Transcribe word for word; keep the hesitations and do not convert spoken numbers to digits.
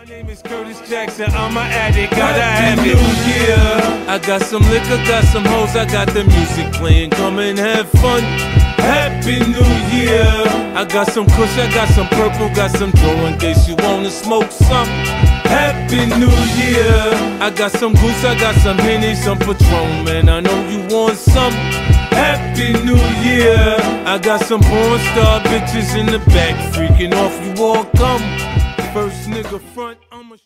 name is Curtis Jackson, I'm an addict, gotta have it. New Year, I got some liquor, got some hoes, I got the music playing, come and have fun. Happy New Year, I got some kush, I got some purple, got some dough in case you wanna smoke some. Happy New Year, I got some goose, I got some Henny, some Patron, man, I know you want some. Happy New Year, I got some porn star bitches in the back, freaking off, you all come. First nigga front, I'm a